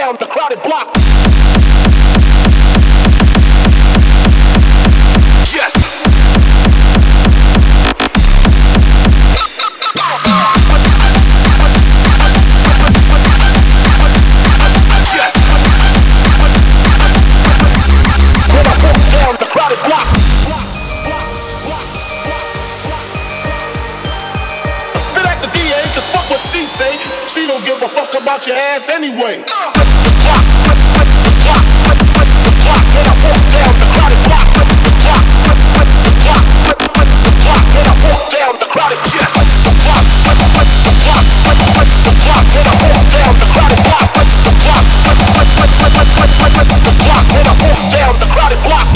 down the crowded blocks. Yes. Yes. When I walk down the crowded blocks. Spit at the DA, cause fuck what she say. She don't give a fuck about your ass anyway. The clock, the clock, the clock. When I walk down the crowded blocks. The clock, the clock, the clock. When I walk down the crowded chest. The clock, the clock, the clock. When I walk down the crowded blocks. The clock, the clock. When I walk down the crowded blocks.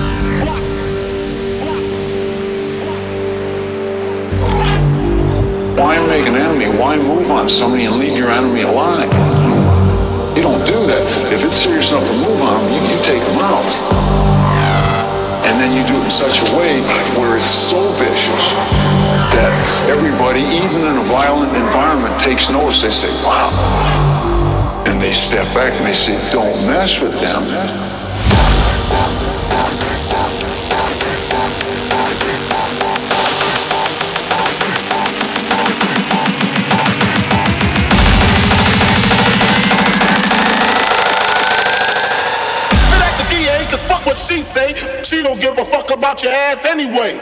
Why make an enemy? Why move on somebody and leave your enemy alive? You don't do that. If it's serious enough to move on them, you take them out. And then you do it in such a way where it's so vicious that everybody, even in a violent environment, takes notice. They say, wow. And they step back and they say, don't mess with them. Cause fuck what she say, she don't give a fuck about your ass anyway.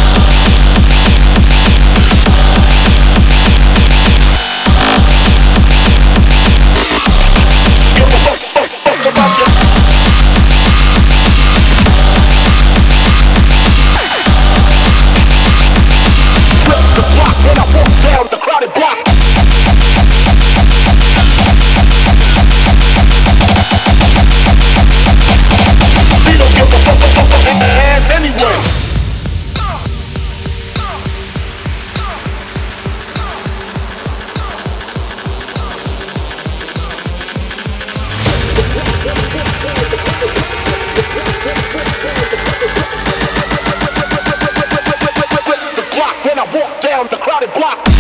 Give a fuck about your. Flip the block when I walk down the crowded block. In the hands anyway. The clock when I walk down the crowded blocks.